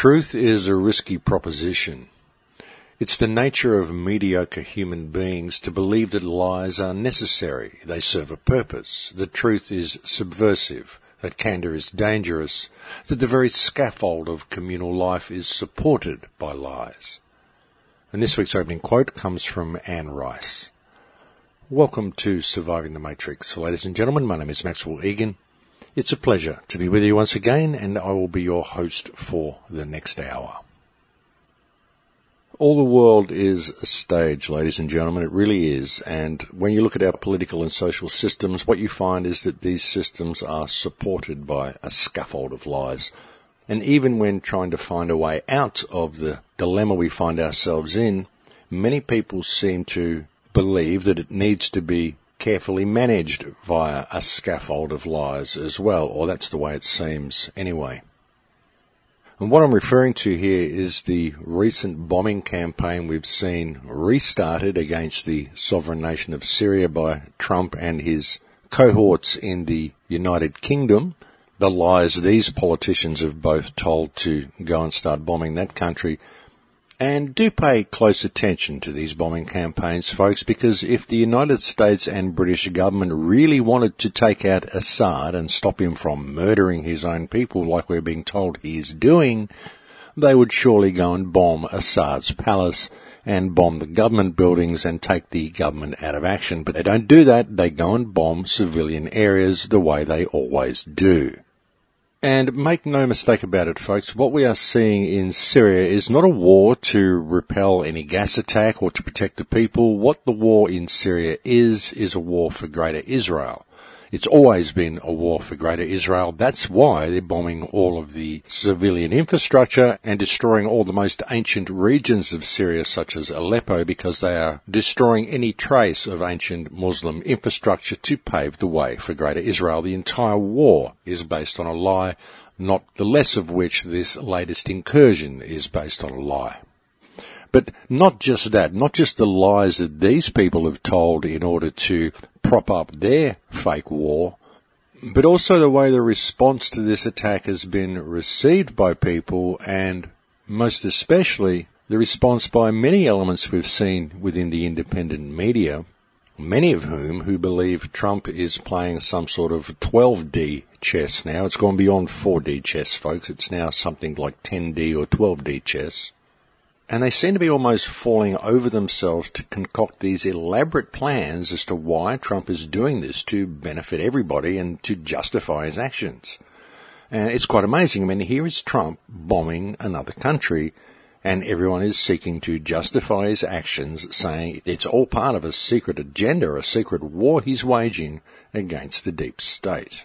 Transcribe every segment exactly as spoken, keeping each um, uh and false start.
Truth is a risky proposition. It's the nature of mediocre human beings to believe that lies are necessary, they serve a purpose, that truth is subversive, that candour is dangerous, that the very scaffold of communal life is supported by lies. And this week's opening quote comes from Anne Rice. Welcome to Surviving the Matrix. Ladies and gentlemen, my name is Maxwell Egan. It's a pleasure to be with you once again, and I will be your host for the next hour. All the world is a stage, ladies and gentlemen, it really is, and when you look at our political and social systems, what you find is that these systems are supported by a scaffold of lies. And even when trying to find a way out of the dilemma we find ourselves in, many people seem to believe that it needs to be carefully managed via a scaffold of lies as well, or that's the way it seems anyway. And what I'm referring to here is the recent bombing campaign we've seen restarted against the sovereign nation of Syria by Trump and his cohorts in the United Kingdom. The lies these politicians have both told to go and start bombing that country. And do pay close attention to these bombing campaigns, folks, because if the United States and British government really wanted to take out Assad and stop him from murdering his own people like we're being told he is doing, they would surely go and bomb Assad's palace and bomb the government buildings and take the government out of action. But they don't do that. They go and bomb civilian areas the way they always do. And make no mistake about it, folks, what we are seeing in Syria is not a war to repel any gas attack or to protect the people. What the war in Syria is, is a war for Greater Israel. It's always been a war for Greater Israel. That's why they're bombing all of the civilian infrastructure and destroying all the most ancient regions of Syria, such as Aleppo, because they are destroying any trace of ancient Muslim infrastructure to pave the way for Greater Israel. The entire war is based on a lie, not the less of which this latest incursion is based on a lie. But not just that, not just the lies that these people have told in order to prop up their fake war, but also the way the response to this attack has been received by people, and most especially the response by many elements we've seen within the independent media, many of whom who believe Trump is playing some sort of twelve D chess now. It's gone beyond four D chess, folks. It's now something like ten D or twelve D chess. And they seem to be almost falling over themselves to concoct these elaborate plans as to why Trump is doing this to benefit everybody and to justify his actions. And it's quite amazing. I mean, here is Trump bombing another country, and everyone is seeking to justify his actions, saying it's all part of a secret agenda, a secret war he's waging against the deep state.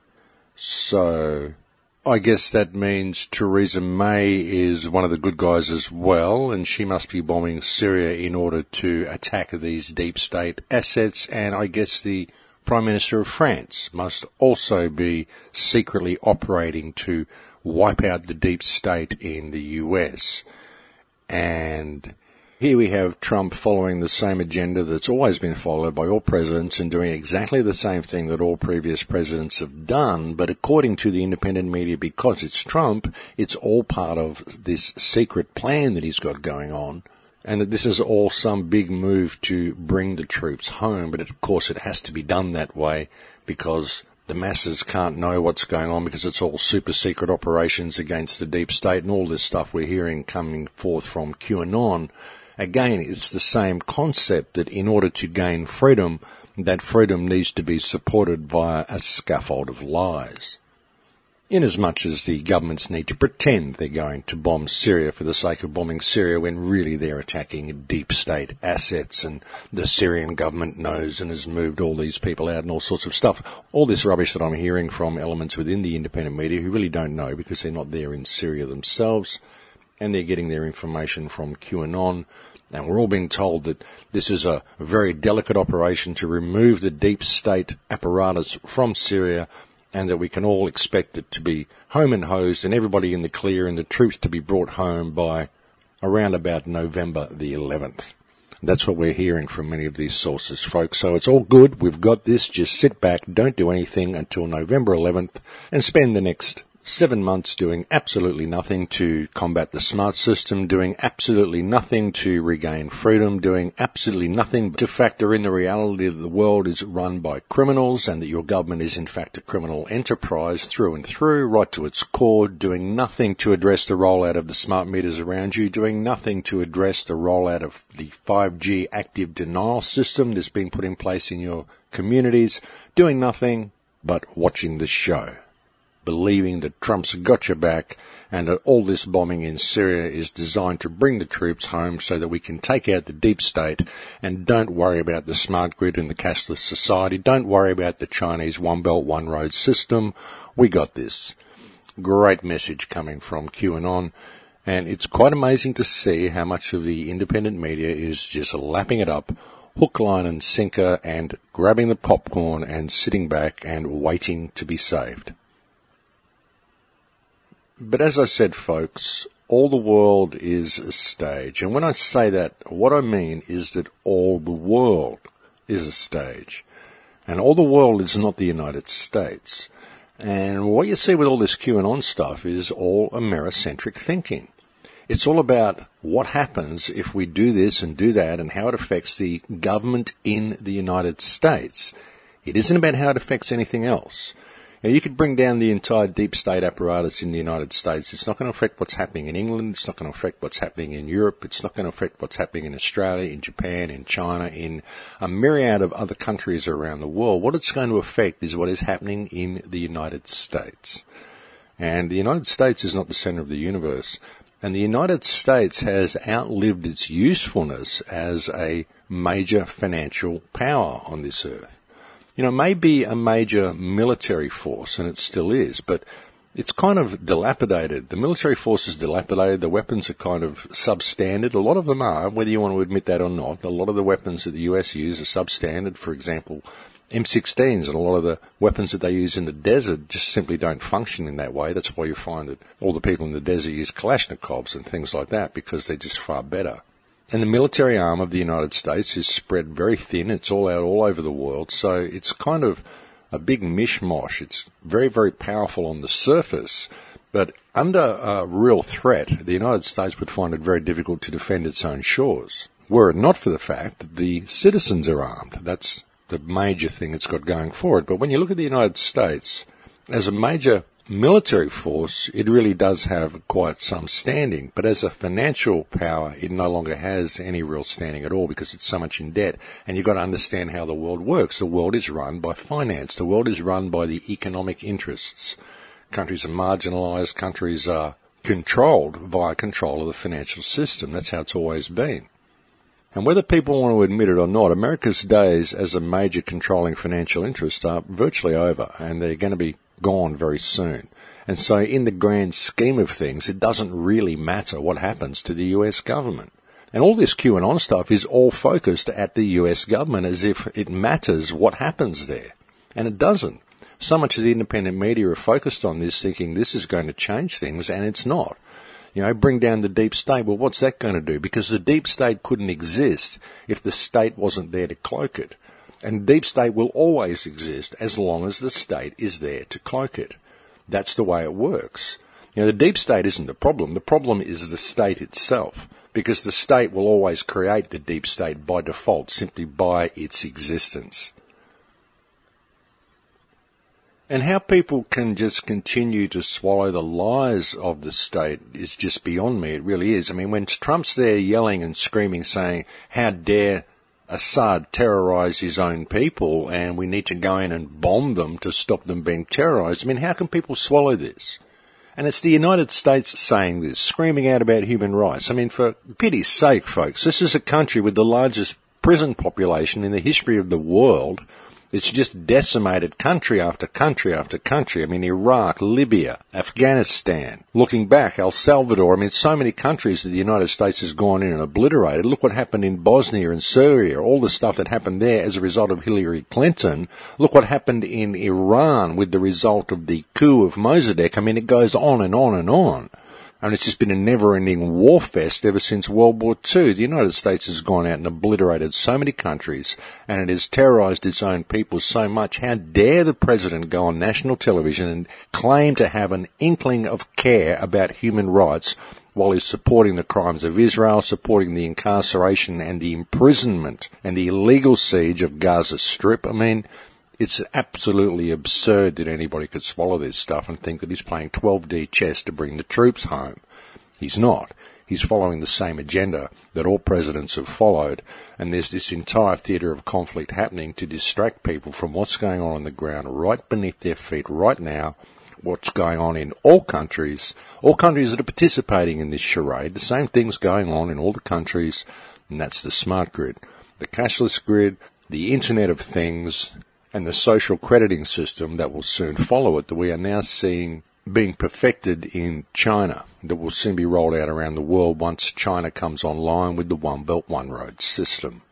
So I guess that means Theresa May is one of the good guys as well, and she must be bombing Syria in order to attack these deep state assets, and I guess the Prime Minister of France must also be secretly operating to wipe out the deep state in the U S. And here we have Trump following the same agenda that's always been followed by all presidents and doing exactly the same thing that all previous presidents have done. But according to the independent media, because it's Trump, it's all part of this secret plan that he's got going on, and that this is all some big move to bring the troops home. But of course it has to be done that way because the masses can't know what's going on because it's all super secret operations against the deep state and all this stuff we're hearing coming forth from QAnon. Again, it's the same concept that in order to gain freedom, that freedom needs to be supported via a scaffold of lies. Inasmuch as the governments need to pretend they're going to bomb Syria for the sake of bombing Syria when really they're attacking deep state assets, and the Syrian government knows and has moved all these people out and all sorts of stuff. All this rubbish that I'm hearing from elements within the independent media who really don't know because they're not there in Syria themselves, and they're getting their information from QAnon. And we're all being told that this is a very delicate operation to remove the deep state apparatus from Syria, and that we can all expect it to be home and hosed and everybody in the clear and the troops to be brought home by around about November the eleventh. That's what we're hearing from many of these sources, folks. So it's all good. We've got this. Just sit back. Don't do anything until November eleventh and spend the next Seven months doing absolutely nothing to combat the smart system, doing absolutely nothing to regain freedom, doing absolutely nothing to factor in the reality that the world is run by criminals and that your government is in fact a criminal enterprise through and through, right to its core, doing nothing to address the rollout of the smart meters around you, doing nothing to address the rollout of the five G active denial system that's been put in place in your communities, doing nothing but watching the show, believing that Trump's got your back and that all this bombing in Syria is designed to bring the troops home so that we can take out the deep state, and don't worry about the smart grid and the cashless society. Don't worry about the Chinese One Belt, One Road system. We got this. Great message coming from QAnon, and it's quite amazing to see how much of the independent media is just lapping it up, hook, line and sinker, and grabbing the popcorn and sitting back and waiting to be saved. But as I said, folks, all the world is a stage. And when I say that, what I mean is that all the world is a stage. And all the world is not the United States. And what you see with all this QAnon stuff is all Americentric thinking. It's all about what happens if we do this and do that and how it affects the government in the United States. It isn't about how it affects anything else. Now, you could bring down the entire deep state apparatus in the United States. It's not going to affect what's happening in England. It's not going to affect what's happening in Europe. It's not going to affect what's happening in Australia, in Japan, in China, in a myriad of other countries around the world. What it's going to affect is what is happening in the United States. And the United States is not the center of the universe. And the United States has outlived its usefulness as a major financial power on this earth. You know, it may be a major military force, and it still is, but it's kind of dilapidated. The military force is dilapidated. The weapons are kind of substandard. A lot of them are, whether you want to admit that or not. A lot of the weapons that the U S use are substandard. For example, M sixteens and a lot of the weapons that they use in the desert just simply don't function in that way. That's why you find that all the people in the desert use Kalashnikovs and things like that, because they're just far better. And the military arm of the United States is spread very thin. It's all out all over the world. So it's kind of a big mishmash. It's very, very powerful on the surface. But under a real threat, the United States would find it very difficult to defend its own shores, were it not for the fact that the citizens are armed. That's the major thing it's got going for it. But when you look at the United States as a major military force, it really does have quite some standing, but as a financial power, it no longer has any real standing at all because it's so much in debt. And you've got to understand how the world works. The world is run by finance. The world is run by the economic interests. Countries are marginalized. Countries are controlled via control of the financial system. That's how it's always been. And whether people want to admit it or not, America's days as a major controlling financial interest are virtually over, and they're going to be gone very soon. And so in the grand scheme of things, it doesn't really matter what happens to the U S government. And all this QAnon stuff is all focused at the U S government as if it matters what happens there. And it doesn't. So much of the independent media are focused on this, thinking this is going to change things, and it's not. You know, bring down the deep state. Well, what's that going to do? Because the deep state couldn't exist if the state wasn't there to cloak it. And deep state will always exist as long as the state is there to cloak it. That's the way it works. You know, the deep state isn't the problem. The problem is the state itself, because the state will always create the deep state by default, simply by its existence. And how people can just continue to swallow the lies of the state is just beyond me. It really is. I mean, when Trump's there yelling and screaming, saying, how dare Assad terrorize his own people, and we need to go in and bomb them to stop them being terrorized. I mean, how can people swallow this? And it's the United States saying this, screaming out about human rights. I mean, for pity's sake, folks, this is a country with the largest prison population in the history of the world. It's just decimated country after country after country. I mean, Iraq, Libya, Afghanistan. Looking back, El Salvador. I mean, so many countries that the United States has gone in and obliterated. Look what happened in Bosnia and Syria, all the stuff that happened there as a result of Hillary Clinton. Look what happened in Iran with the result of the coup of Mossadegh. I mean, it goes on and on and on. And it's just been a never-ending war fest ever since World War Two. The United States has gone out and obliterated so many countries, and it has terrorized its own people so much. How dare the president go on national television and claim to have an inkling of care about human rights while he's supporting the crimes of Israel, supporting the incarceration and the imprisonment and the illegal siege of Gaza Strip? I mean, it's absolutely absurd that anybody could swallow this stuff and think that he's playing twelve D chess to bring the troops home. He's not. He's following the same agenda that all presidents have followed, and there's this entire theatre of conflict happening to distract people from what's going on on the ground right beneath their feet right now, what's going on in all countries, all countries that are participating in this charade. The same thing's going on in all the countries, and that's the smart grid, the cashless grid, the Internet of Things, and the social crediting system that will soon follow it, that we are now seeing being perfected in China, that will soon be rolled out around the world once China comes online with the One Belt, One Road system.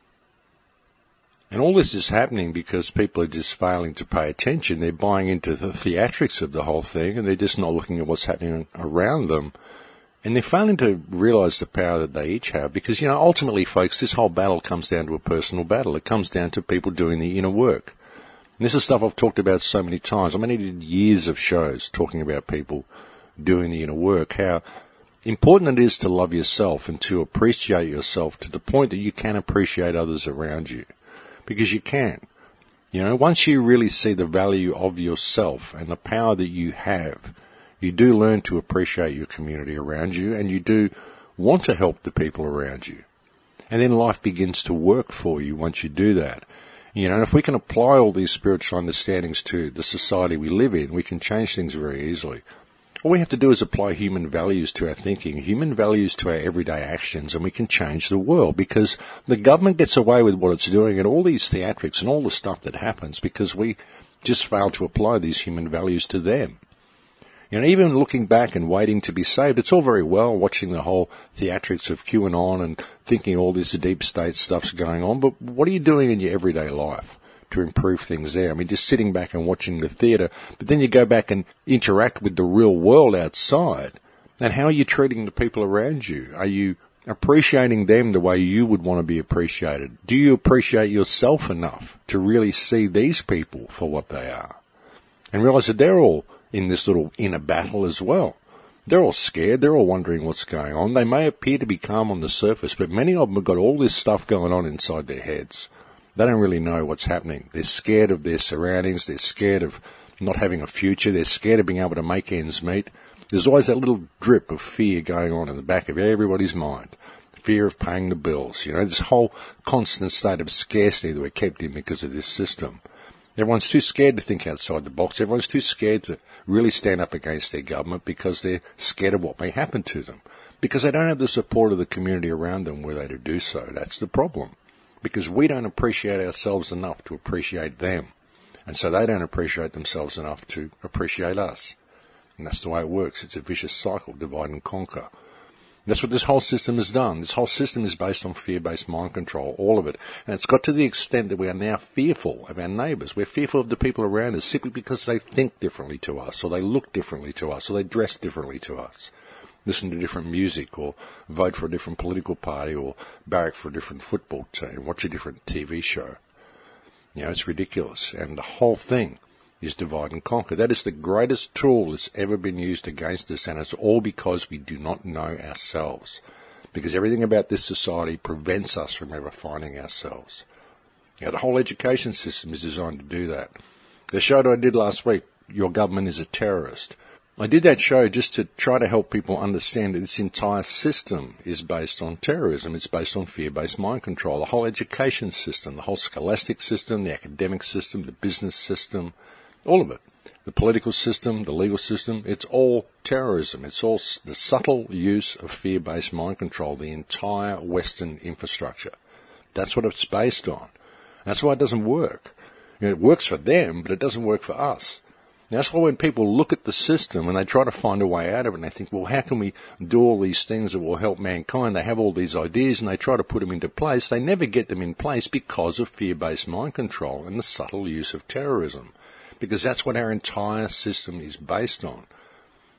And all this is happening because people are just failing to pay attention. They're buying into the theatrics of the whole thing, and they're just not looking at what's happening around them. And they're failing to realise the power that they each have, because, you know, ultimately, folks, this whole battle comes down to a personal battle. It comes down to people doing the inner work. And this is stuff I've talked about so many times. I mean, I did years of shows talking about people doing the inner work, how important it is to love yourself and to appreciate yourself to the point that you can appreciate others around you. Because you can. You know, once you really see the value of yourself and the power that you have, you do learn to appreciate your community around you, and you do want to help the people around you. And then life begins to work for you once you do that. You know, and if we can apply all these spiritual understandings to the society we live in, we can change things very easily. All we have to do is apply human values to our thinking, human values to our everyday actions, and we can change the world, because the government gets away with what it's doing and all these theatrics and all the stuff that happens because we just fail to apply these human values to them. You know, even looking back and waiting to be saved, it's all very well watching the whole theatrics of QAnon and thinking all this deep state stuff's going on, but what are you doing in your everyday life to improve things there? I mean, just sitting back and watching the theatre, but then you go back and interact with the real world outside, and how are you treating the people around you? Are you appreciating them the way you would want to be appreciated? Do you appreciate yourself enough to really see these people for what they are? And realise that they're all in this little inner battle as well. They're all scared. They're all wondering what's going on. They may appear to be calm on the surface, but many of them have got all this stuff going on inside their heads. They don't really know what's happening. They're scared of their surroundings. They're scared of not having a future. They're scared of being able to make ends meet. There's always that little drip of fear going on in the back of everybody's mind. Fear of paying the bills. You know, this whole constant state of scarcity that we're kept in because of this system. Everyone's too scared to think outside the box. Everyone's too scared to really stand up against their government because they're scared of what may happen to them. Because they don't have the support of the community around them were they to do so. That's the problem. Because we don't appreciate ourselves enough to appreciate them. And so they don't appreciate themselves enough to appreciate us. And that's the way it works. It's a vicious cycle, divide and conquer. That's what this whole system has done. This whole system is based on fear-based mind control, all of it. And it's got to the extent that we are now fearful of our neighbours. We're fearful of the people around us simply because they think differently to us, or they look differently to us, or they dress differently to us, listen to different music, or vote for a different political party, or barrack for a different football team, watch a different T V show. You know, it's ridiculous. And the whole thing is divide and conquer. That is the greatest tool that's ever been used against us, and it's all because we do not know ourselves. Because everything about this society prevents us from ever finding ourselves. You know, the whole education system is designed to do that. The show that I did last week, Your Government is a Terrorist. I did that show just to try to help people understand that this entire system is based on terrorism. It's based on fear-based mind control. The whole education system, the whole scholastic system, the academic system, the business system, all of it. The political system, the legal system, it's all terrorism. It's all the subtle use of fear-based mind control, the entire Western infrastructure. That's what it's based on. That's why it doesn't work. You know, it works for them, but it doesn't work for us. And that's why when people look at the system and they try to find a way out of it, and they think, well, how can we do all these things that will help mankind? They have all these ideas and they try to put them into place. They never get them in place because of fear-based mind control and the subtle use of terrorism. Because that's what our entire system is based on.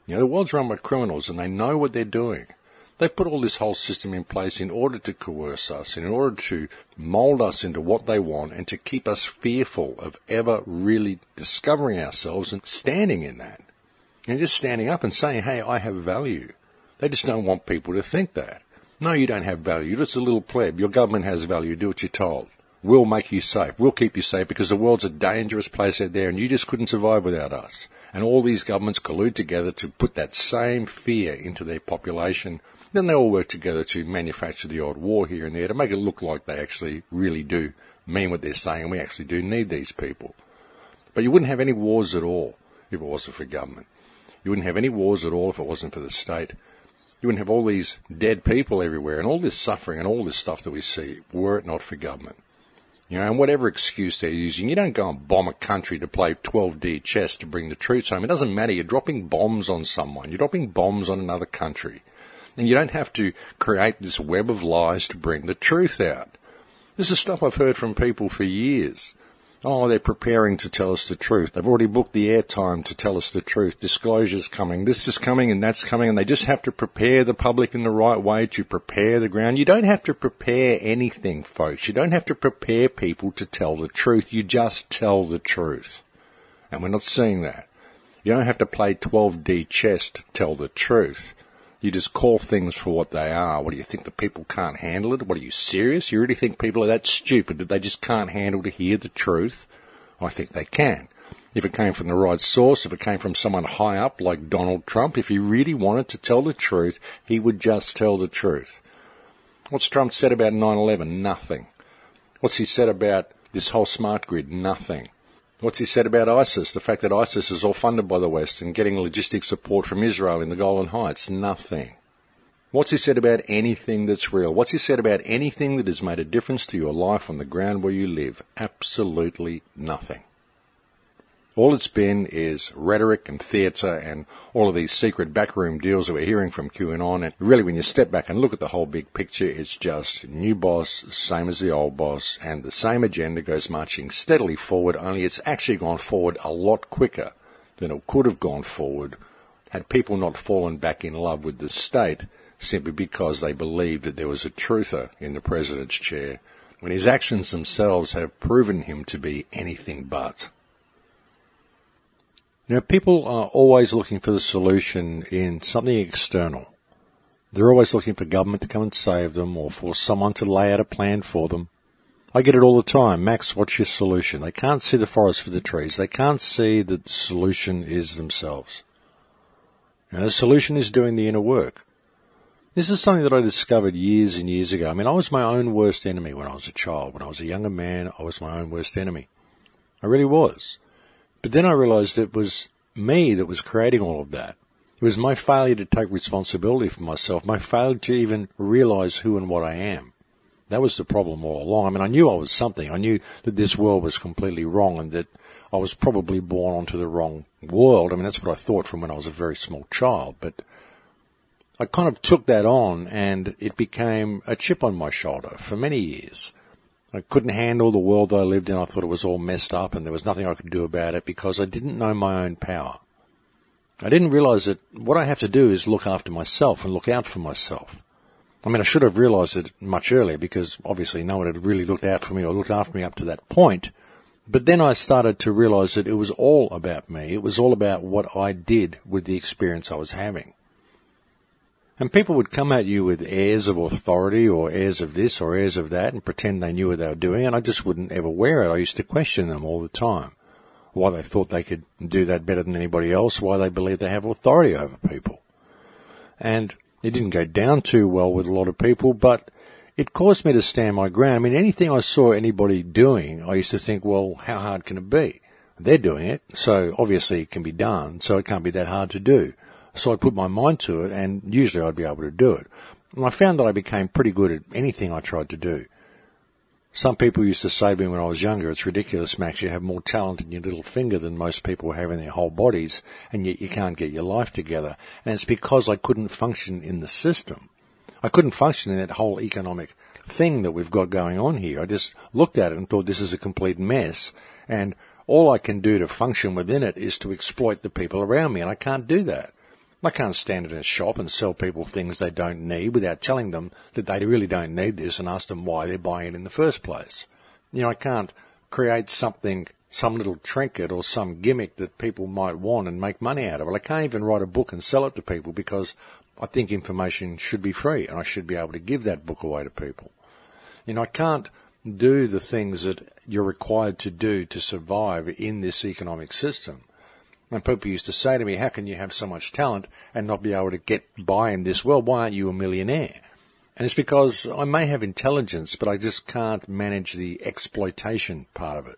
You know, the world's run by criminals and they know what they're doing. They put all this whole system in place in order to coerce us, in order to mould us into what they want and to keep us fearful of ever really discovering ourselves and standing in that. And just standing up and saying, hey, I have value. They just don't want people to think that. No, you don't have value. You're just a little pleb. Your government has value. Do what you're told. We'll make you safe. We'll keep you safe because the world's a dangerous place out there and you just couldn't survive without us. And all these governments collude together to put that same fear into their population. Then they all work together to manufacture the odd war here and there to make it look like they actually really do mean what they're saying and we actually do need these people. But you wouldn't have any wars at all if it wasn't for government. You wouldn't have any wars at all if it wasn't for the state. You wouldn't have all these dead people everywhere and all this suffering and all this stuff that we see were it not for government. You know, and whatever excuse they're using, you don't go and bomb a country to play twelve D chess to bring the troops home. It doesn't matter. You're dropping bombs on someone. You're dropping bombs on another country. And you don't have to create this web of lies to bring the truth out. This is stuff I've heard from people for years. Oh, they're preparing to tell us the truth. They've already booked the airtime to tell us the truth. Disclosure's coming. This is coming and that's coming. And they just have to prepare the public in the right way to prepare the ground. You don't have to prepare anything, folks. You don't have to prepare people to tell the truth. You just tell the truth. And we're not seeing that. You don't have to play twelve D chess to tell the truth. You just call things for what they are. What do you think, the people can't handle it? What, are you serious? You really think people are that stupid that they just can't handle to hear the truth? I think they can. If it came from the right source, if it came from someone high up like Donald Trump, if he really wanted to tell the truth, he would just tell the truth. What's Trump said about nine eleven? Nothing. What's he said about this whole smart grid? Nothing. What's he said about ISIS? The fact that ISIS is all funded by the West and getting logistic support from Israel in the Golan Heights? Nothing. What's he said about anything that's real? What's he said about anything that has made a difference to your life on the ground where you live? Absolutely nothing. All it's been is rhetoric and theatre and all of these secret backroom deals that we're hearing from QAnon. And really, when you step back and look at the whole big picture, it's just new boss, same as the old boss, and the same agenda goes marching steadily forward, only it's actually gone forward a lot quicker than it could have gone forward had people not fallen back in love with the state simply because they believed that there was a truther in the president's chair, when his actions themselves have proven him to be anything but. You know, people are always looking for the solution in something external. They're always looking for government to come and save them or for someone to lay out a plan for them. I get it all the time. Max, what's your solution? They can't see the forest for the trees. They can't see that the solution is themselves. You know, the solution is doing the inner work. This is something that I discovered years and years ago. I mean, I was my own worst enemy when I was a child. When I was a younger man, I was my own worst enemy. I really was. But then I realized it was me that was creating all of that. It was my failure to take responsibility for myself, my failure to even realize who and what I am. That was the problem all along. I mean, I knew I was something. I knew that this world was completely wrong and that I was probably born onto the wrong world. I mean, that's what I thought from when I was a very small child. But I kind of took that on and it became a chip on my shoulder for many years. I couldn't handle the world that I lived in. I thought it was all messed up and there was nothing I could do about it because I didn't know my own power. I didn't realize that what I have to do is look after myself and look out for myself. I mean, I should have realized it much earlier because obviously no one had really looked out for me or looked after me up to that point. But then I started to realize that it was all about me. It was all about what I did with the experience I was having. And people would come at you with airs of authority or airs of this or airs of that and pretend they knew what they were doing, and I just wouldn't ever wear it. I used to question them all the time. Why they thought they could do that better than anybody else, why they believed they have authority over people. And it didn't go down too well with a lot of people, but it caused me to stand my ground. I mean, anything I saw anybody doing, I used to think, well, how hard can it be? They're doing it, so obviously it can be done, so it can't be that hard to do. So I put my mind to it, and usually I'd be able to do it. And I found that I became pretty good at anything I tried to do. Some people used to say to me when I was younger, it's ridiculous, Max, you have more talent in your little finger than most people have in their whole bodies, and yet you can't get your life together. And it's because I couldn't function in the system. I couldn't function in that whole economic thing that we've got going on here. I just looked at it and thought this is a complete mess, and all I can do to function within it is to exploit the people around me, and I can't do that. I can't stand in a shop and sell people things they don't need without telling them that they really don't need this and ask them why they're buying it in the first place. You know, I can't create something, some little trinket or some gimmick that people might want and make money out of it. I can't even write a book and sell it to people because I think information should be free and I should be able to give that book away to people. You know, I can't do the things that you're required to do to survive in this economic system. And people used to say to me, how can you have so much talent and not be able to get by in this world? Why aren't you a millionaire? And it's because I may have intelligence, but I just can't manage the exploitation part of it.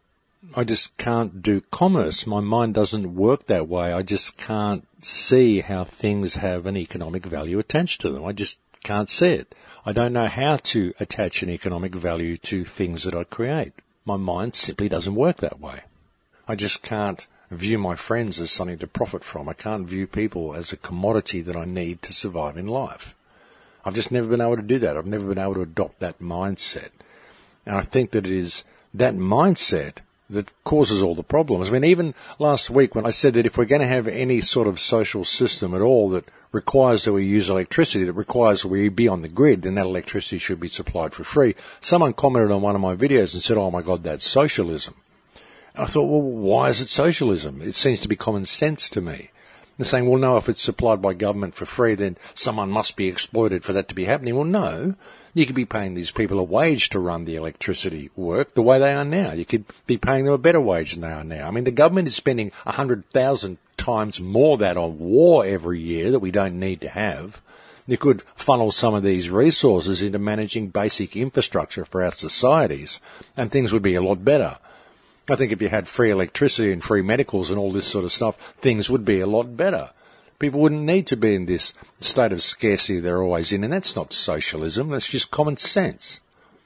I just can't do commerce. My mind doesn't work that way. I just can't see how things have an economic value attached to them. I just can't see it. I don't know how to attach an economic value to things that I create. My mind simply doesn't work that way. I just can't view my friends as something to profit from. I can't view people as a commodity that I need to survive in life. I've just never been able to do that. I've never been able to adopt that mindset. And I think that it is that mindset that causes all the problems. I mean, even last week when I said that if we're going to have any sort of social system at all that requires that we use electricity, that requires that we be on the grid, then that electricity should be supplied for free. Someone commented on one of my videos and said, oh my God, that's socialism. And I thought, well, why is it socialism? It seems to be common sense to me. They're saying, well, no, if it's supplied by government for free, then someone must be exploited for that to be happening. Well, no. You could be paying these people a wage to run the electricity work the way they are now. You could be paying them a better wage than they are now. I mean, the government is spending one hundred thousand times more that on war every year that we don't need to have. You could funnel some of these resources into managing basic infrastructure for our societies, and things would be a lot better. I think if you had free electricity and free medicals and all this sort of stuff, things would be a lot better. People wouldn't need to be in this state of scarcity they're always in, and that's not socialism, that's just common sense.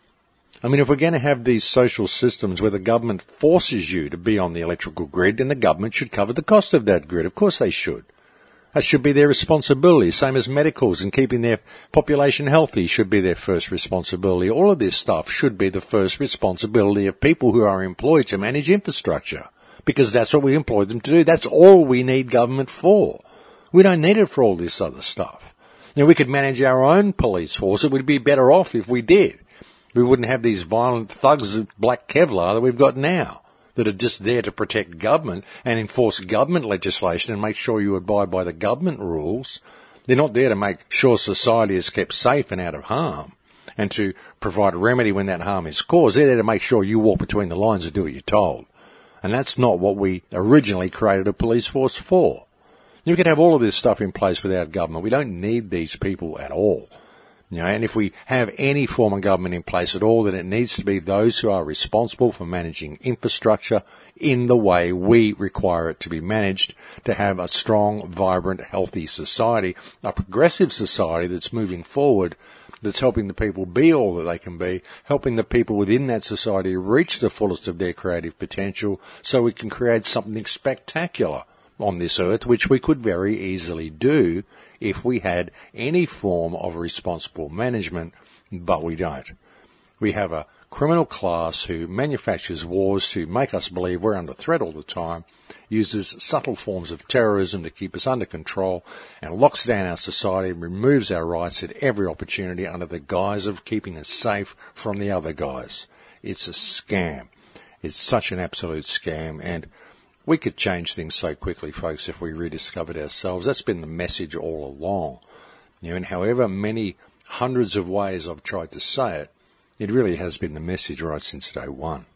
I mean, if we're going to have these social systems where the government forces you to be on the electrical grid, then the government should cover the cost of that grid. Of course they should. That should be their responsibility, same as medicals and keeping their population healthy should be their first responsibility. All of this stuff should be the first responsibility of people who are employed to manage infrastructure, because that's what we employ them to do. That's all we need government for. We don't need it for all this other stuff. Now, we could manage our own police force. It would be better off if we did. We wouldn't have these violent thugs of black Kevlar that we've got now that are just there to protect government and enforce government legislation and make sure you abide by the government rules. They're not there to make sure society is kept safe and out of harm and to provide remedy when that harm is caused. They're there to make sure you walk between the lines and do what you're told. And that's not what we originally created a police force for. You could have all of this stuff in place without government. We don't need these people at all. You know, and if we have any form of government in place at all, then it needs to be those who are responsible for managing infrastructure in the way we require it to be managed to have a strong, vibrant, healthy society, a progressive society that's moving forward, that's helping the people be all that they can be, helping the people within that society reach the fullest of their creative potential so we can create something spectacular on this earth, which we could very easily do if we had any form of responsible management, but we don't. We have a criminal class who manufactures wars to make us believe we're under threat all the time, uses subtle forms of terrorism to keep us under control, and locks down our society and removes our rights at every opportunity under the guise of keeping us safe from the other guys. It's a scam. It's such an absolute scam, and we could change things so quickly, folks, if we rediscovered ourselves. That's been the message all along. You know, and however many hundreds of ways I've tried to say it, it really has been the message right since day one.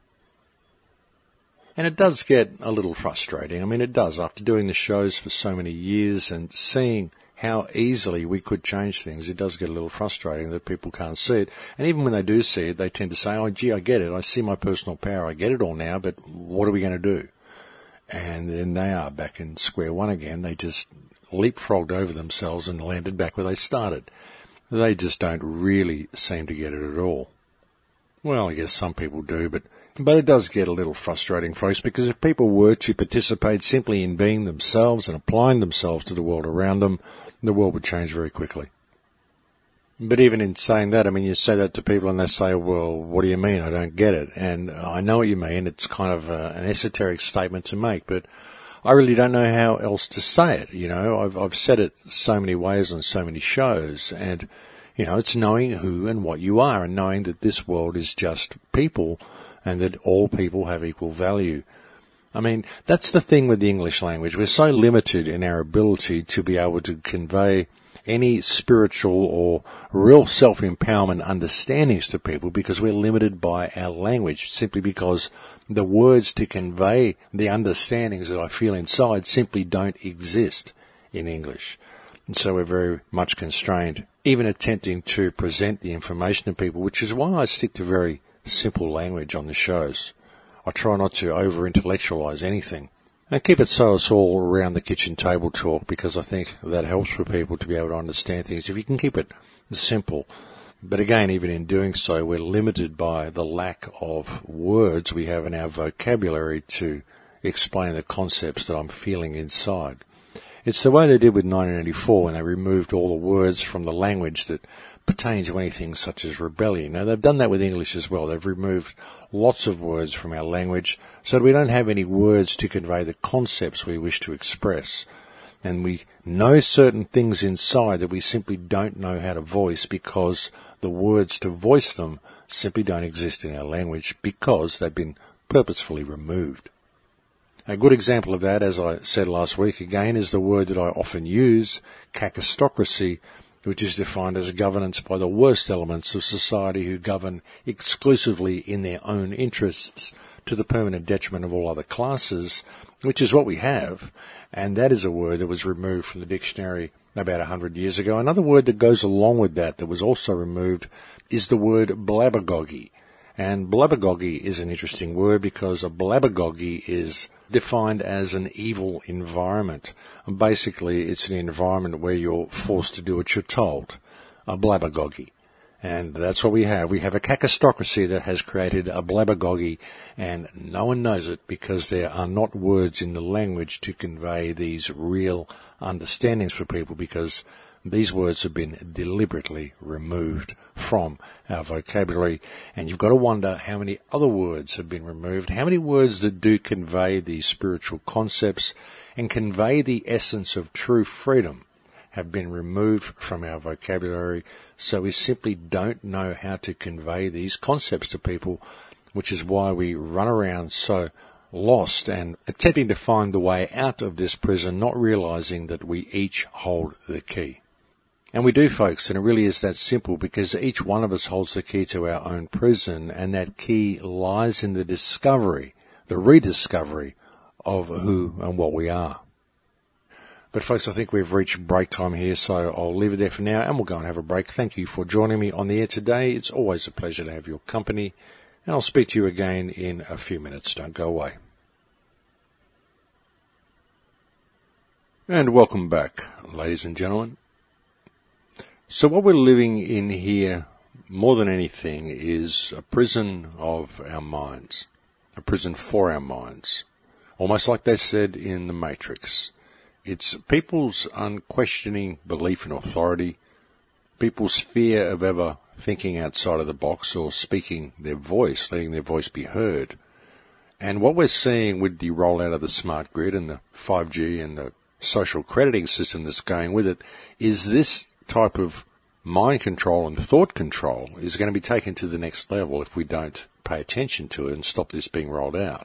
And it does get a little frustrating. I mean, it does. After doing the shows for so many years and seeing how easily we could change things, it does get a little frustrating that people can't see it. And even when they do see it, they tend to say, oh, gee, I get it. I see my personal power. I get it all now, but what are we going to do? And then they are back in square one again. They just leapfrogged over themselves and landed back where they started. They just don't really seem to get it at all. Well, I guess some people do, but but it does get a little frustrating, folks, because if people were to participate simply in being themselves and applying themselves to the world around them, the world would change very quickly. But even in saying that, I mean, you say that to people and they say, well, what do you mean? I don't get it. And I know what you mean. It's kind of a, an esoteric statement to make, but I really don't know how else to say it. You know, I've, I've said it so many ways on so many shows, and, you know, it's knowing who and what you are, and knowing that this world is just people and that all people have equal value. I mean, that's the thing with the English language. We're so limited in our ability to be able to convey any spiritual or real self-empowerment understandings to people because we're limited by our language, simply because the words to convey the understandings that I feel inside simply don't exist in English. And so we're very much constrained, even attempting to present the information to people, which is why I stick to very simple language on the shows. I try not to over-intellectualize anything. And keep it so it's all around the kitchen table talk, because I think that helps for people to be able to understand things. If you can keep it simple. But again, even in doing so, we're limited by the lack of words we have in our vocabulary to explain the concepts that I'm feeling inside. It's the way they did with nineteen eighty-four when they removed all the words from the language that pertain to anything such as rebellion. Now, they've done that with English as well. They've removed lots of words from our language so that we don't have any words to convey the concepts we wish to express. And we know certain things inside that we simply don't know how to voice because the words to voice them simply don't exist in our language because they've been purposefully removed. A good example of that, as I said last week again, is the word that I often use, kakistocracy, which is defined as governance by the worst elements of society who govern exclusively in their own interests to the permanent detriment of all other classes, which is what we have, and that is a word that was removed from the dictionary about a hundred years ago. Another word that goes along with that that was also removed is the word blabbergogy. And blabbergogy is an interesting word because a blabbergogy is defined as an evil environment. And basically, it's an environment where you're forced to do what you're told, a blabbergogy. And that's what we have. We have a kakistocracy that has created a blabbergogy, and no one knows it because there are not words in the language to convey these real understandings for people, because these words have been deliberately removed from our vocabulary. And you've got to wonder how many other words have been removed, how many words that do convey these spiritual concepts and convey the essence of true freedom have been removed from our vocabulary, so we simply don't know how to convey these concepts to people, which is why we run around so lost and attempting to find the way out of this prison, not realizing that we each hold the key. And we do, folks, and it really is that simple, because each one of us holds the key to our own prison, and that key lies in the discovery, the rediscovery of who and what we are. But folks, I think we've reached break time here, so I'll leave it there for now and we'll go and have a break. Thank you for joining me on the air today. It's always a pleasure to have your company, and I'll speak to you again in a few minutes. Don't go away. And welcome back, ladies and gentlemen. So what we're living in here, more than anything, is a prison of our minds, a prison for our minds, almost like they said in The Matrix. It's people's unquestioning belief in authority, people's fear of ever thinking outside of the box or speaking their voice, letting their voice be heard. And what we're seeing with the rollout of the smart grid and the five G and the social crediting system that's going with it is this type of mind control and thought control is going to be taken to the next level if we don't pay attention to it and stop this being rolled out.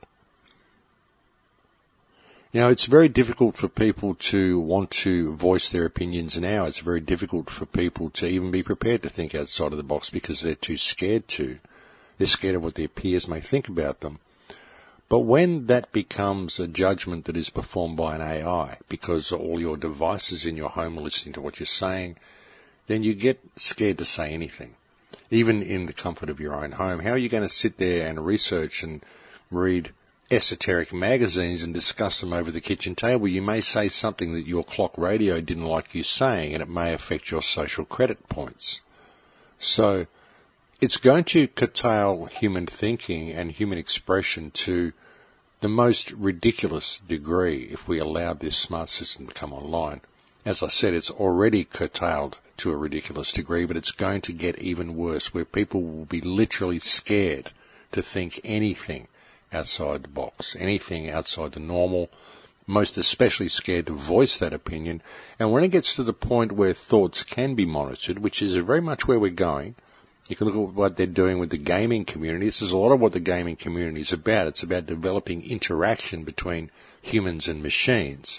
You know, it's very difficult for people to want to voice their opinions now. It's very difficult for people to even be prepared to think outside of the box because they're too scared to. They're scared of what their peers may think about them. But when that becomes a judgment that is performed by an A I, because all your devices in your home are listening to what you're saying, then you get scared to say anything, even in the comfort of your own home. How are you going to sit there and research and read esoteric magazines and discuss them over the kitchen table? You may say something that your clock radio didn't like you saying, and it may affect your social credit points. So it's going to curtail human thinking and human expression to the most ridiculous degree if we allow this smart system to come online. As I said, it's already curtailed to a ridiculous degree, but it's going to get even worse, where people will be literally scared to think anything outside the box, anything outside the normal, most especially scared to voice that opinion. And when it gets to the point where thoughts can be monitored, which is very much where we're going, you can look at what they're doing with the gaming community. This is a lot of what the gaming community is about. It's about developing interaction between humans and machines.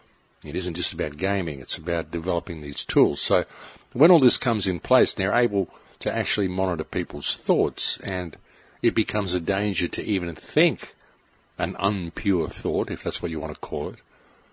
It isn't just about gaming. It's about developing these tools. So when all this comes in place, they're able to actually monitor people's thoughts, and it becomes a danger to even think an unpure thought, if that's what you want to call it.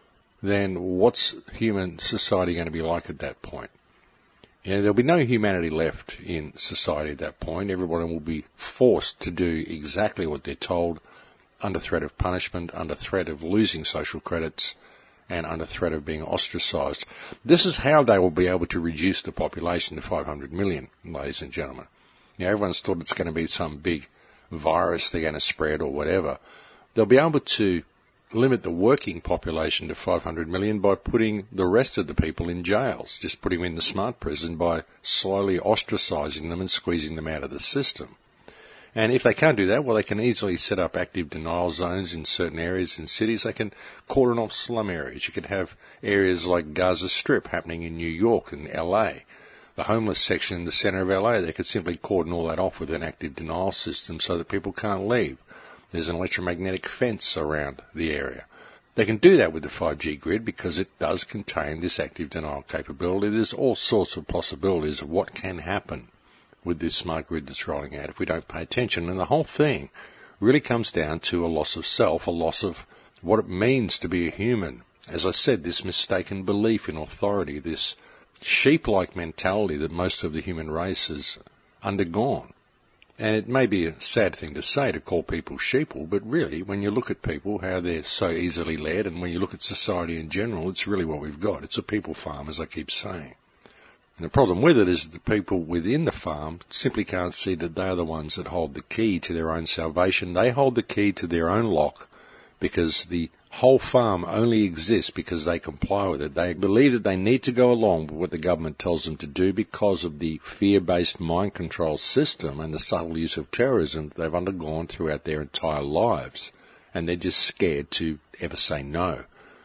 Then what's human society going to be like at that point? You know, there'll be no humanity left in society at that point. Everyone will be forced to do exactly what they're told, under threat of punishment, under threat of losing social credits, and under threat of being ostracised. This is how they will be able to reduce the population to five hundred million, ladies and gentlemen. You know, everyone's thought it's going to be some big virus they're going to spread or whatever. They'll be able to limit the working population to five hundred million by putting the rest of the people in jails, just putting them in the smart prison by slowly ostracising them and squeezing them out of the system. And if they can't do that, well, they can easily set up active denial zones in certain areas in cities. They can cordon off slum areas. You could have areas like Gaza Strip happening in New York and L A. The homeless section in the centre of L A, they could simply cordon all that off with an active denial system so that people can't leave. There's an electromagnetic fence around the area. They can do that with the five G grid because it does contain this active denial capability. There's all sorts of possibilities of what can happen with this smart grid that's rolling out if we don't pay attention. And the whole thing really comes down to a loss of self, a loss of what it means to be a human. As I said, this mistaken belief in authority, this sheep-like mentality that most of the human race has undergone. And it may be a sad thing to say to call people sheeple, but really, when you look at people, how they're so easily led, and when you look at society in general, it's really what we've got. It's a people farm, as I keep saying. And the problem with it is that the people within the farm simply can't see that they are the ones that hold the key to their own salvation. They hold the key to their own lock because the whole farm only exists because they comply with it. They believe that they need to go along with what the government tells them to do because of the fear-based mind control system and the subtle use of terrorism that they've undergone throughout their entire lives. And they're just scared to ever say no.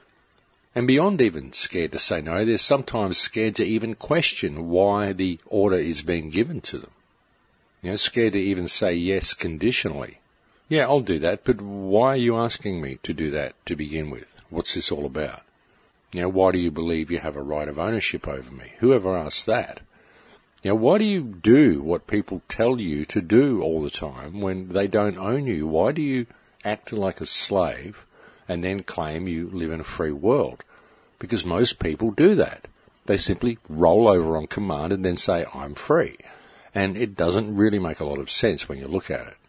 And beyond even scared to say no, they're sometimes scared to even question why the order is being given to them. You know, scared to even say yes conditionally. Yeah, I'll do that, but why are you asking me to do that to begin with? What's this all about? You know, why do you believe you have a right of ownership over me? Whoever asked that? You know, why do you do what people tell you to do all the time when they don't own you? Why do you act like a slave and then claim you live in a free world? Because most people do that. They simply roll over on command and then say, I'm free. And it doesn't really make a lot of sense when you look at it.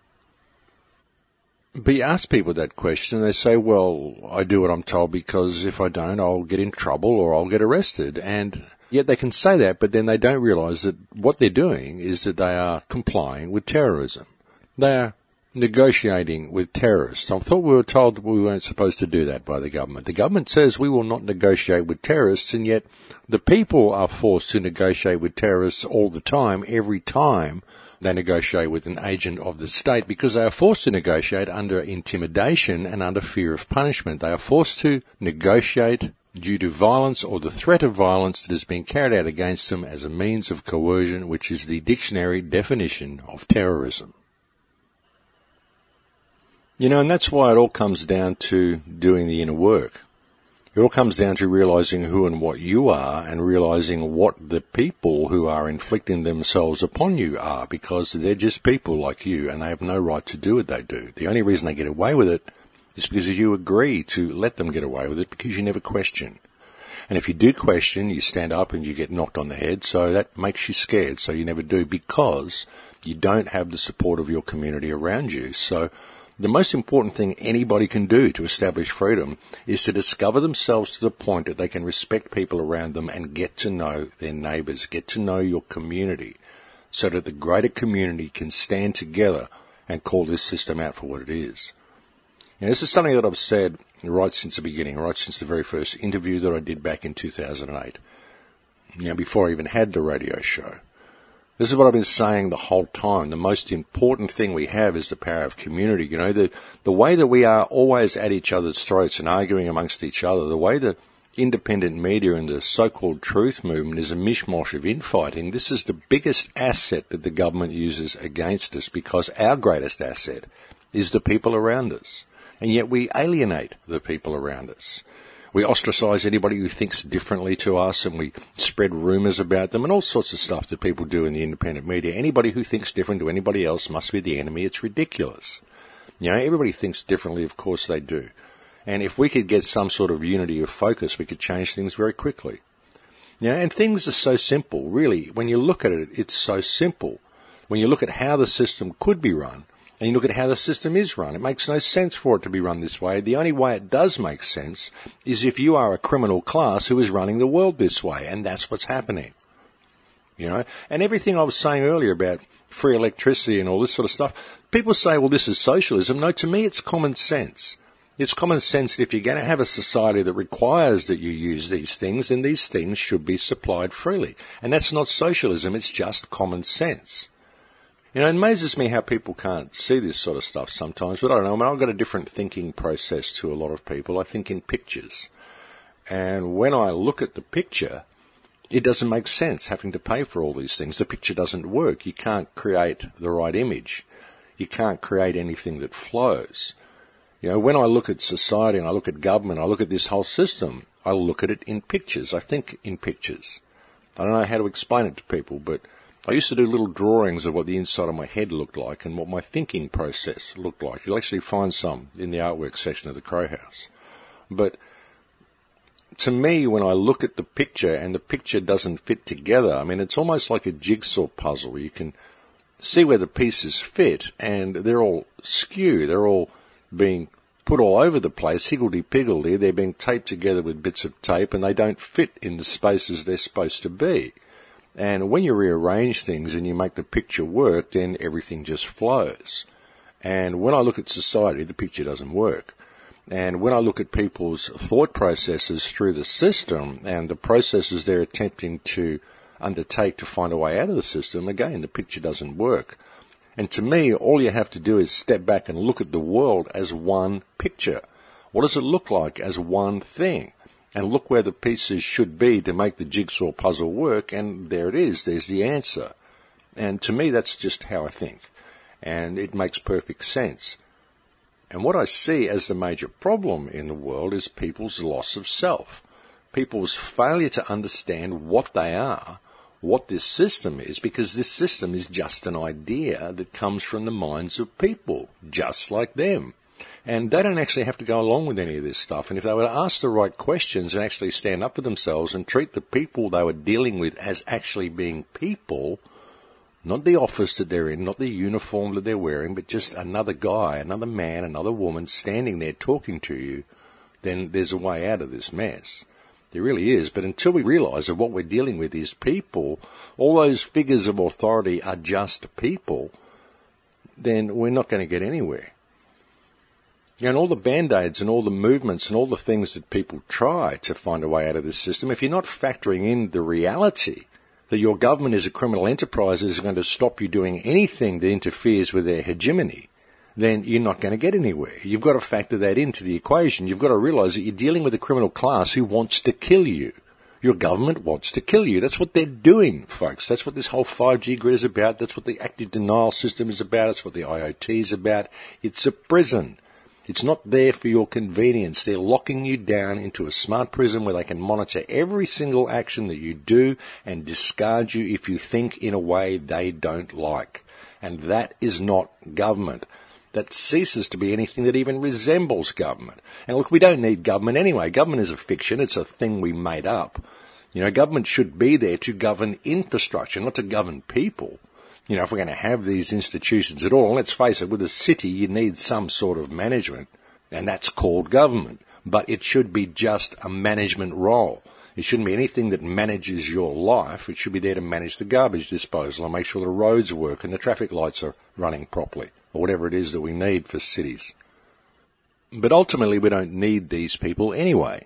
But you ask people that question and they say, well, I do what I'm told because if I don't, I'll get in trouble or I'll get arrested. And yet they can say that, but then they don't realize that what they're doing is that they are complying with terrorism. They are negotiating with terrorists. I thought we were told we weren't supposed to do that by the government. The government says we will not negotiate with terrorists, and yet the people are forced to negotiate with terrorists all the time, every time they negotiate with an agent of the state, because they are forced to negotiate under intimidation and under fear of punishment. They are forced to negotiate due to violence or the threat of violence that has been carried out against them as a means of coercion, which is the dictionary definition of terrorism. You know, and that's why it all comes down to doing the inner work. It all comes down to realizing who and what you are and realizing what the people who are inflicting themselves upon you are, because they're just people like you and they have no right to do what they do. The only reason they get away with it is because you agree to let them get away with it because you never question. And if you do question, you stand up and you get knocked on the head, so that makes you scared, so you never do, because you don't have the support of your community around you. So the most important thing anybody can do to establish freedom is to discover themselves to the point that they can respect people around them and get to know their neighbours, get to know your community, so that the greater community can stand together and call this system out for what it is. Now, this is something that I've said right since the beginning, right since the very first interview that I did back in two thousand eight, you know, before I even had the radio show. This is what I've been saying the whole time. The most important thing we have is the power of community. You know, the, the way that we are always at each other's throats and arguing amongst each other, the way that independent media and the so-called truth movement is a mishmash of infighting, this is the biggest asset that the government uses against us, because our greatest asset is the people around us. And yet we alienate the people around us. We ostracize anybody who thinks differently to us, and we spread rumours about them and all sorts of stuff that people do in the independent media. Anybody who thinks different to anybody else must be the enemy. It's ridiculous. You know, everybody thinks differently, of course they do. And if we could get some sort of unity of focus, we could change things very quickly. You know, and things are so simple, really. When you look at it, it's so simple. When you look at how the system could be run, and you look at how the system is run, it makes no sense for it to be run this way. The only way it does make sense is if you are a criminal class who is running the world this way, and that's what's happening. You know, and everything I was saying earlier about free electricity and all this sort of stuff, people say, well, this is socialism. No, to me, it's common sense. It's common sense that if you're going to have a society that requires that you use these things, then these things should be supplied freely. And that's not socialism, it's just common sense. You know, it amazes me how people can't see this sort of stuff sometimes, but I don't know. I mean, I've got a different thinking process to a lot of people. I think in pictures. And when I look at the picture, it doesn't make sense having to pay for all these things. The picture doesn't work. You can't create the right image. You can't create anything that flows. You know, when I look at society and I look at government, I look at this whole system, I look at it in pictures. I think in pictures. I don't know how to explain it to people, but I used to do little drawings of what the inside of my head looked like and what my thinking process looked like. You'll actually find some in the artwork section of the Crow House. But to me, when I look at the picture and the picture doesn't fit together, I mean, it's almost like a jigsaw puzzle. You can see where the pieces fit, and they're all skew. They're all being put all over the place, higgledy-piggledy. They're being taped together with bits of tape, and they don't fit in the spaces they're supposed to be. And when you rearrange things and you make the picture work, then everything just flows. And when I look at society, the picture doesn't work. And when I look at people's thought processes through the system and the processes they're attempting to undertake to find a way out of the system, again, the picture doesn't work. And to me, all you have to do is step back and look at the world as one picture. What does it look like as one thing? And look where the pieces should be to make the jigsaw puzzle work, and there it is. There's the answer. And to me, that's just how I think. And it makes perfect sense. And what I see as the major problem in the world is people's loss of self. People's failure to understand what they are, what this system is, because this system is just an idea that comes from the minds of people, just like them. And they don't actually have to go along with any of this stuff. And if they were to ask the right questions and actually stand up for themselves and treat the people they were dealing with as actually being people, not the office that they're in, not the uniform that they're wearing, but just another guy, another man, another woman standing there talking to you, then there's a way out of this mess. There really is. But until we realise that what we're dealing with is people, all those figures of authority are just people, then we're not going to get anywhere. You know, and all the band-aids and all the movements and all the things that people try to find a way out of this system, if you're not factoring in the reality that your government is a criminal enterprise that is going to stop you doing anything that interferes with their hegemony, then you're not going to get anywhere. You've got to factor that into the equation. You've got to realise that you're dealing with a criminal class who wants to kill you. Your government wants to kill you. That's what they're doing, folks. That's what this whole five G grid is about. That's what the active denial system is about. It's what the I O T is about. It's a prison. It's not there for your convenience. They're locking you down into a smart prison where they can monitor every single action that you do and discard you if you think in a way they don't like. And that is not government. That ceases to be anything that even resembles government. And look, we don't need government anyway. Government is a fiction. It's a thing we made up. You know, government should be there to govern infrastructure, not to govern people. You know, if we're going to have these institutions at all, and let's face it, with a city you need some sort of management, and that's called government. But it should be just a management role. It shouldn't be anything that manages your life. It should be there to manage the garbage disposal and make sure the roads work and the traffic lights are running properly, or whatever it is that we need for cities. But ultimately we don't need these people anyway.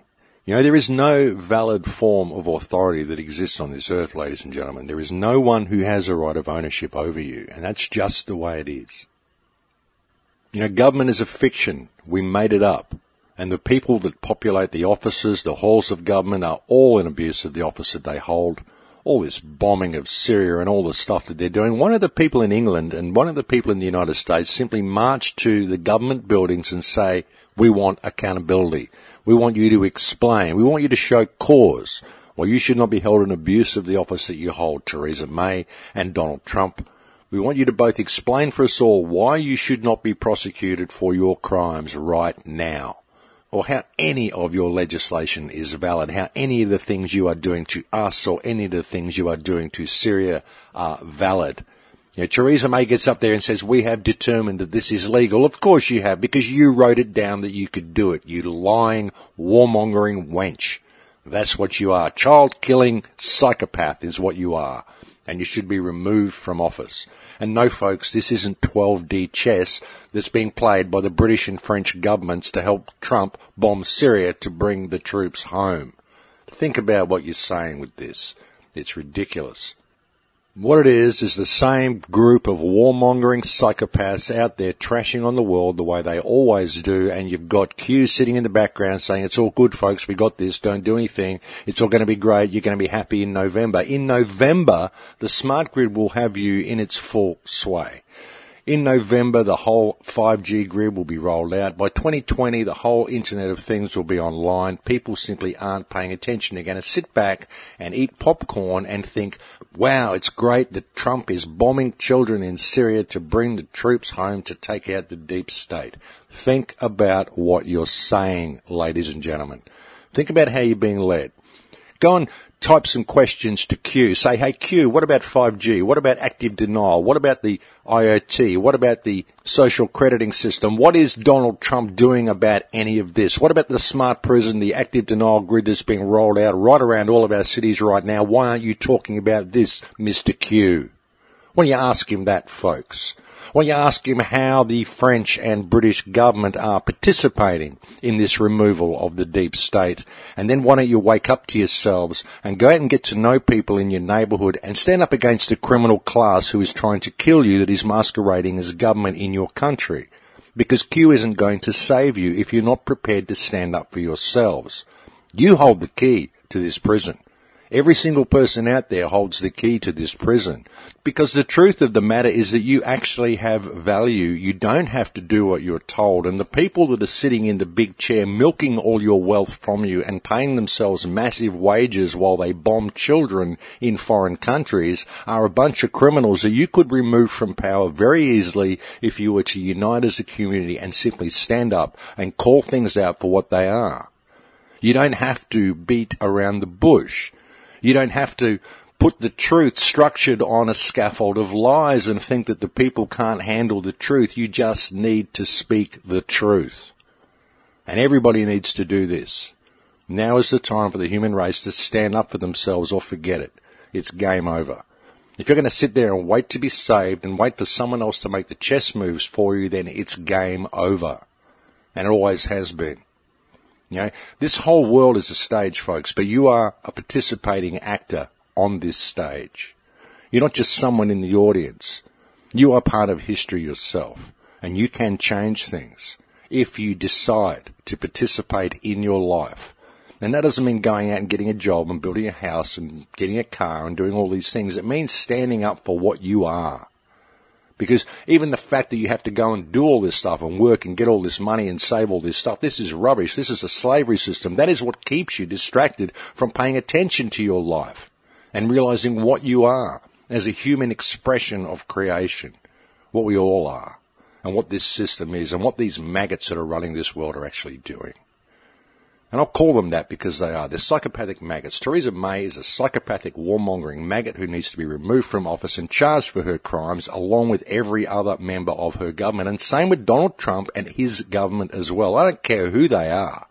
You know, there is no valid form of authority that exists on this earth, ladies and gentlemen. There is no one who has a right of ownership over you, and that's just the way it is. You know, government is a fiction. We made it up. And the people that populate the offices, the halls of government, are all in abuse of the office that they hold. All this bombing of Syria and all the stuff that they're doing. One of the people in England and one of the people in the United States simply march to the government buildings and say, we want accountability. We want you to explain. We want you to show cause. Well, you should not be held in abuse of the office that you hold, Theresa May and Donald Trump. We want you to both explain for us all why you should not be prosecuted for your crimes right now, or how any of your legislation is valid, how any of the things you are doing to us or any of the things you are doing to Syria are valid. You know, Theresa May gets up there and says, we have determined that this is legal. Of course you have, because you wrote it down that you could do it, you lying, warmongering wench. That's what you are. Child-killing psychopath is what you are, and you should be removed from office. And no, folks, this isn't twelve D chess that's being played by the British and French governments to help Trump bomb Syria to bring the troops home. Think about what you're saying with this. It's ridiculous. What it is is the same group of warmongering psychopaths out there trashing on the world the way they always do, and you've got Q sitting in the background saying, it's all good, folks, we got this, don't do anything, it's all going to be great, you're going to be happy in November. In November, the smart grid will have you in its full sway. In November, the whole five G grid will be rolled out. By twenty twenty, the whole Internet of Things will be online. People simply aren't paying attention. They're going to sit back and eat popcorn and think, wow, it's great that Trump is bombing children in Syria to bring the troops home to take out the deep state. Think about what you're saying, ladies and gentlemen. Think about how you're being led. Go and type some questions to Q. Say, hey, Q, what about five G? What about active denial? What about the I O T? What about the social crediting system? What is Donald Trump doing about any of this? What about the smart prison, the active denial grid that's being rolled out right around all of our cities right now? Why aren't you talking about this, Mister Q? Why don't you ask him that, folks? Why don't you ask him how the French and British government are participating in this removal of the deep state? And then why don't you wake up to yourselves and go out and get to know people in your neighbourhood and stand up against the criminal class who is trying to kill you, that is masquerading as government in your country? Because Q isn't going to save you if you're not prepared to stand up for yourselves. You hold the key to this prison. Every single person out there holds the key to this prison, because the truth of the matter is that you actually have value. You don't have to do what you're told, and the people that are sitting in the big chair milking all your wealth from you and paying themselves massive wages while they bomb children in foreign countries are a bunch of criminals that you could remove from power very easily if you were to unite as a community and simply stand up and call things out for what they are. You don't have to beat around the bush. You don't have to put the truth structured on a scaffold of lies and think that the people can't handle the truth. You just need to speak the truth. And everybody needs to do this. Now is the time for the human race to stand up for themselves, or forget it. It's game over. If you're going to sit there and wait to be saved and wait for someone else to make the chess moves for you, then it's game over. And it always has been. You know, this whole world is a stage, folks, but you are a participating actor on this stage. You're not just someone in the audience. You are part of history yourself, and you can change things if you decide to participate in your life. And that doesn't mean going out and getting a job and building a house and getting a car and doing all these things. It means standing up for what you are. Because even the fact that you have to go and do all this stuff and work and get all this money and save all this stuff, this is rubbish. This is a slavery system. That is what keeps you distracted from paying attention to your life and realizing what you are as a human expression of creation, what we all are, and what this system is, and what these maggots that are running this world are actually doing. And I'll call them that because they are. They're psychopathic maggots. Theresa May is a psychopathic warmongering maggot who needs to be removed from office and charged for her crimes, along with every other member of her government. And same with Donald Trump and his government as well. I don't care who they are.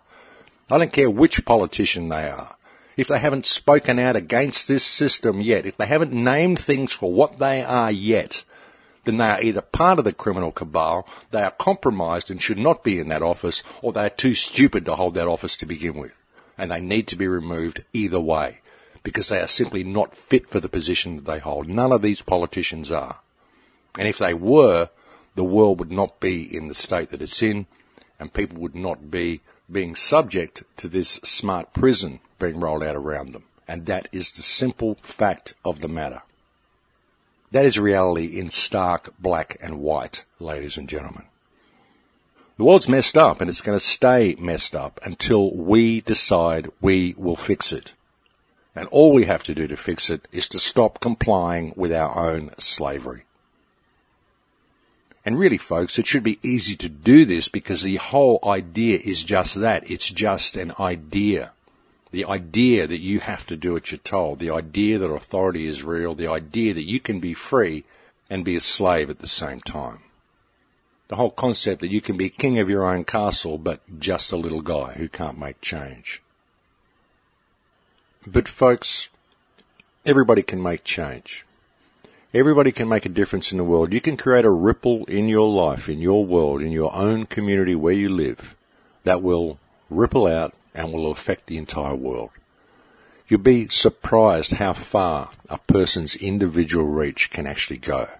I don't care which politician they are. If they haven't spoken out against this system yet, if they haven't named things for what they are yet, then they are either part of the criminal cabal, they are compromised and should not be in that office, or they are too stupid to hold that office to begin with. and they need to be removed either way, because they are simply not fit for the position that they hold. None of these politicians are. And if they were, the world would not be in the state that it's in, and people would not be being subject to this smart prison being rolled out around them. And that is the simple fact of the matter. That is reality in stark black and white, ladies and gentlemen. The world's messed up, and it's going to stay messed up until we decide we will fix it. And all we have to do to fix it is to stop complying with our own slavery. And really, folks, it should be easy to do this because the whole idea is just that. It's just an idea. The idea that you have to do what you're told. The idea that authority is real. The idea that you can be free and be a slave at the same time. The whole concept that you can be king of your own castle, but just a little guy who can't make change. But folks, everybody can make change. Everybody can make a difference in the world. You can create a ripple in your life, in your world, in your own community where you live that will ripple out and will affect the entire world. You'll be surprised how far a person's individual reach can actually go.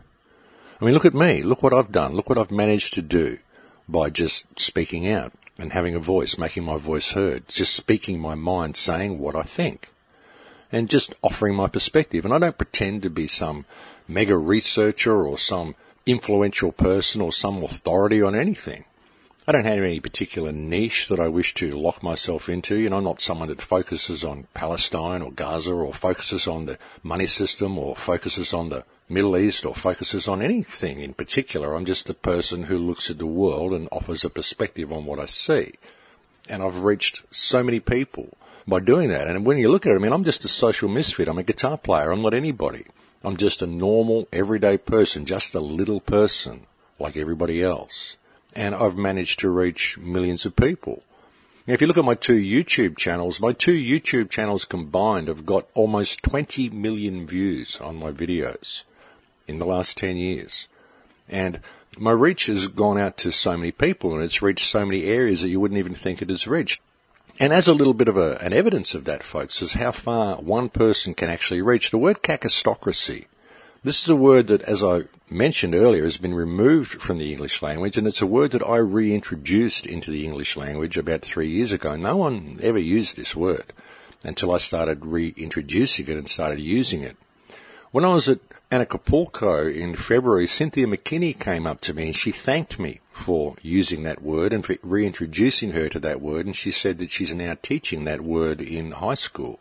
I mean, look at me. Look what I've done. Look what I've managed to do by just speaking out and having a voice, making my voice heard, just speaking my mind, saying what I think, and just offering my perspective. And I don't pretend to be some mega researcher or some influential person or some authority on anything. I don't have any particular niche that I wish to lock myself into. You know, I'm not someone that focuses on Palestine or Gaza or focuses on the money system or focuses on the Middle East or focuses on anything in particular. I'm just a person who looks at the world and offers a perspective on what I see. And I've reached so many people by doing that. And when you look at it, I mean, I'm just a social misfit. I'm a guitar player. I'm not anybody. I'm just a normal, everyday person, just a little person like everybody else. And I've managed to reach millions of people. Now, if you look at my two YouTube channels, my two YouTube channels combined have got almost twenty million views on my videos in the last ten years. And my reach has gone out to so many people, and it's reached so many areas that you wouldn't even think it has reached. And as a little bit of a, an evidence of that, folks, is how far one person can actually reach. The word kakistocracy, this is a word that, as I mentioned earlier, has been removed from the English language, and it's a word that I reintroduced into the English language about three years ago. No one ever used this word until I started reintroducing it and started using it. When I was at Acapulco in February, Cynthia McKinney came up to me and she thanked me for using that word and for reintroducing her to that word, and she said that she's now teaching that word in high school.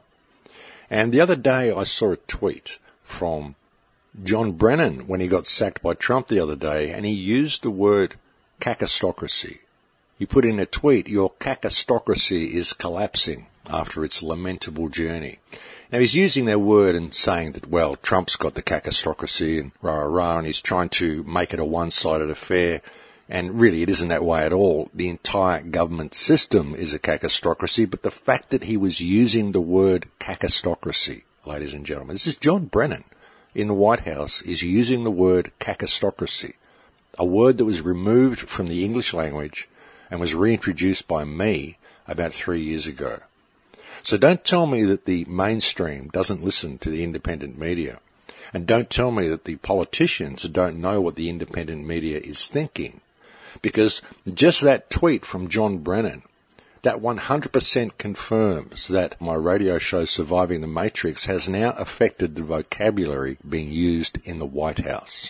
And the other day I saw a tweet from John Brennan when he got sacked by Trump the other day, and he used the word kakistocracy. He put in a tweet, "Your kakistocracy is collapsing after its lamentable journey." Now, he's using that word and saying that, well, Trump's got the kakistocracy and rah, rah, rah, and he's trying to make it a one-sided affair. And really, it isn't that way at all. The entire government system is a kakistocracy, but the fact that he was using the word kakistocracy, ladies and gentlemen, this is John Brennan in the White House, is using the word kakistocracy, a word that was removed from the English language and was reintroduced by me about three years ago. So don't tell me that the mainstream doesn't listen to the independent media. And don't tell me that the politicians don't know what the independent media is thinking. Because just that tweet from John Brennan, that one hundred percent confirms that my radio show Surviving the Matrix has now affected the vocabulary being used in the White House.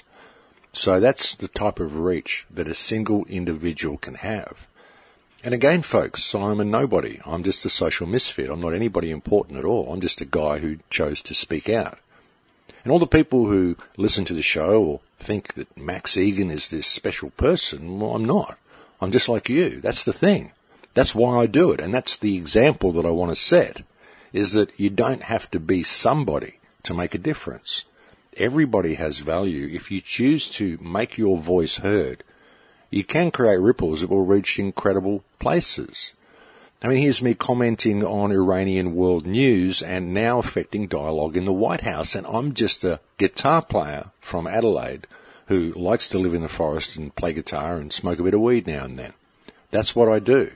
So that's the type of reach that a single individual can have. And again, folks, I'm a nobody. I'm just a social misfit. I'm not anybody important at all. I'm just a guy who chose to speak out. And all the people who listen to the show or think that Max Egan is this special person, well, I'm not. I'm just like you. That's the thing. That's why I do it. And that's the example that I want to set, is that you don't have to be somebody to make a difference. Everybody has value. If you choose to make your voice heard, you can create ripples that will reach incredible places. I mean, here's me commenting on Iranian world news and now affecting dialogue in the White House, and I'm just a guitar player from Adelaide who likes to live in the forest and play guitar and smoke a bit of weed now and then. That's what I do.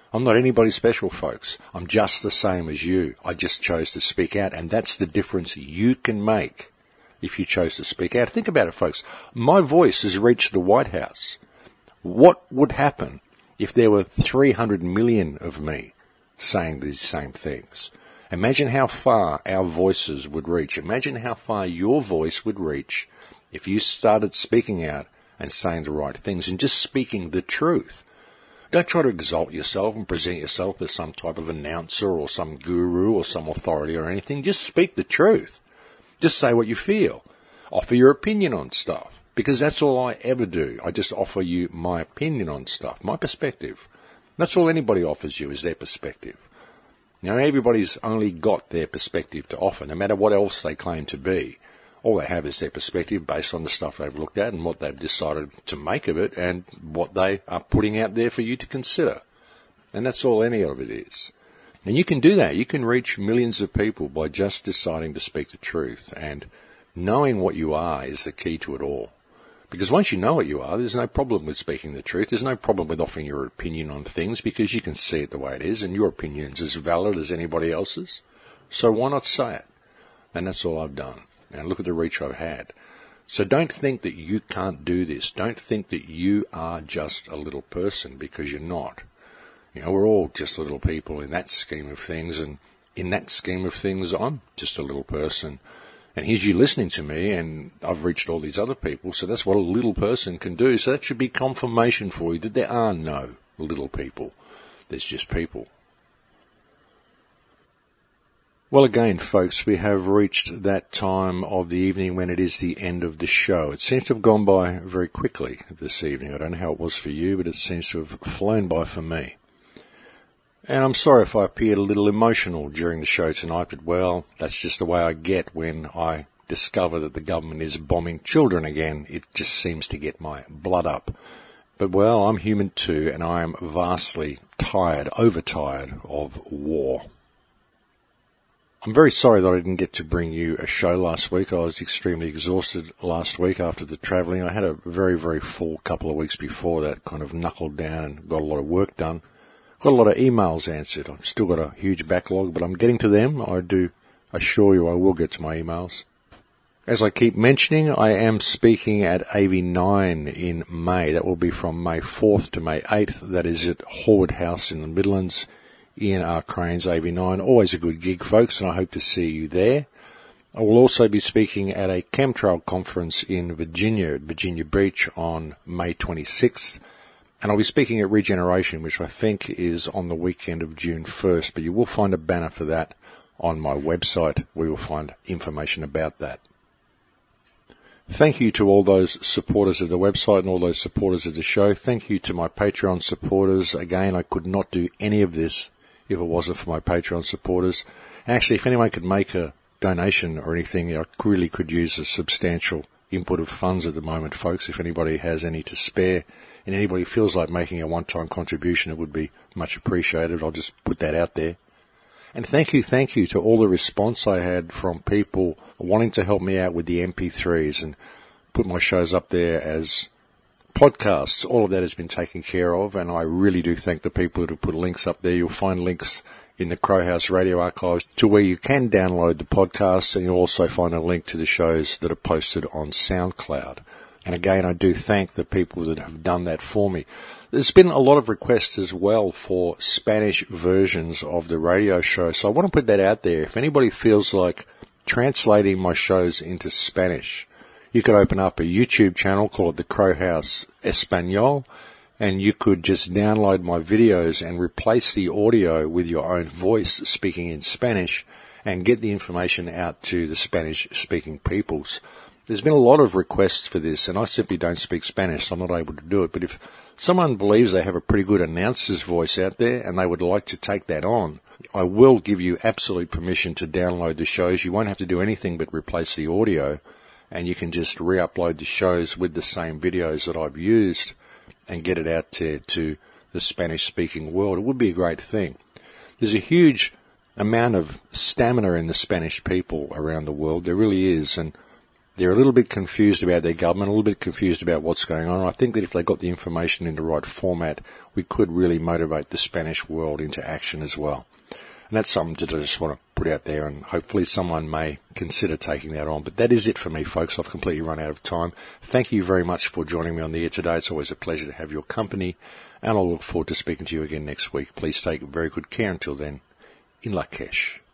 I'm not anybody special, folks. I'm just the same as you. I just chose to speak out, and that's the difference you can make if you chose to speak out. Think about it, folks. My voice has reached the White House. What would happen if there were three hundred million of me saying these same things? Imagine how far our voices would reach. Imagine how far your voice would reach if you started speaking out and saying the right things and just speaking the truth. Don't try to exalt yourself and present yourself as some type of announcer or some guru or some authority or anything. Just speak the truth. Just say what you feel. Offer your opinion on stuff, because that's all I ever do. I just offer you my opinion on stuff, my perspective. That's all anybody offers you is their perspective. Now, everybody's only got their perspective to offer, no matter what else they claim to be. All they have is their perspective based on the stuff they've looked at and what they've decided to make of it and what they are putting out there for you to consider. And that's all any of it is. And you can do that. You can reach millions of people by just deciding to speak the truth. And knowing what you are is the key to it all. Because once you know what you are, there's no problem with speaking the truth. There's no problem with offering your opinion on things because you can see it the way it is and your opinion's as valid as anybody else's. So why not say it? And that's all I've done. And look at the reach I've had. So don't think that you can't do this. Don't think that you are just a little person, because you're not. You know, we're all just little people in that scheme of things, and in that scheme of things, I'm just a little person. And here's you listening to me, and I've reached all these other people, so that's what a little person can do. So that should be confirmation for you that there are no little people. There's just people. Well, again, folks, we have reached that time of the evening when it is the end of the show. It seems to have gone by very quickly this evening. I don't know how it was for you, but it seems to have flown by for me. And I'm sorry if I appeared a little emotional during the show tonight, but, well, that's just the way I get when I discover that the government is bombing children again. It just seems to get my blood up. But, well, I'm human too, and I am vastly tired, overtired of war. I'm very sorry that I didn't get to bring you a show last week. I was extremely exhausted last week after the travelling. I had a very, very full couple of weeks before that, kind of knuckled down and got a lot of work done. Got a lot of emails answered. I've still got a huge backlog, but I'm getting to them. I do assure you I will get to my emails. As I keep mentioning, I am speaking at A V nine in May. That will be from May fourth to May eighth. That is at Horwood House in the Midlands. Ian R. Crane's A V nine. Always a good gig, folks, and I hope to see you there. I will also be speaking at a chemtrail conference in Virginia, at Virginia Beach, on May twenty-sixth. And I'll be speaking at Regeneration, which I think is on the weekend of June first. But you will find a banner for that on my website. We will find information about that. Thank you to all those supporters of the website and all those supporters of the show. Thank you to my Patreon supporters. Again, I could not do any of this if it wasn't for my Patreon supporters. Actually, if anyone could make a donation or anything, I really could use a substantial input of funds at the moment, folks. If anybody has any to spare and anybody feels like making a one-time contribution, it would be much appreciated. I'll just put that out there. And thank you, thank you to all the response I had from people wanting to help me out with the M P threes and put my shows up there as podcasts. All of that has been taken care of, and I really do thank the people who have put links up there. You'll find links in the Crowhouse Radio Archives to where you can download the podcasts, and you'll also find a link to the shows that are posted on SoundCloud. And again, I do thank the people that have done that for me. There's been a lot of requests as well for Spanish versions of the radio show, so I want to put that out there. If anybody feels like translating my shows into Spanish, you could open up a YouTube channel, call it the Crowhouse Espanol, and you could just download my videos and replace the audio with your own voice speaking in Spanish and get the information out to the Spanish-speaking peoples. There's been a lot of requests for this, and I simply don't speak Spanish, so I'm not able to do it. But if someone believes they have a pretty good announcer's voice out there and they would like to take that on, I will give you absolute permission to download the shows. You won't have to do anything but replace the audio, and you can just re-upload the shows with the same videos that I've used and get it out to, to the Spanish-speaking world. It would be a great thing. There's a huge amount of stamina in the Spanish people around the world. There really is, and They're a little bit confused about their government, a little bit confused about what's going on. I think that if they got the information in the right format, we could really motivate the Spanish world into action as well. And that's something that I just want to put out there, and hopefully someone may consider taking that on. But that is it for me, folks. I've completely run out of time. Thank you very much for joining me on the air today. It's always a pleasure to have your company, and I'll look forward to speaking to you again next week. Please take very good care until then. In Lakesh.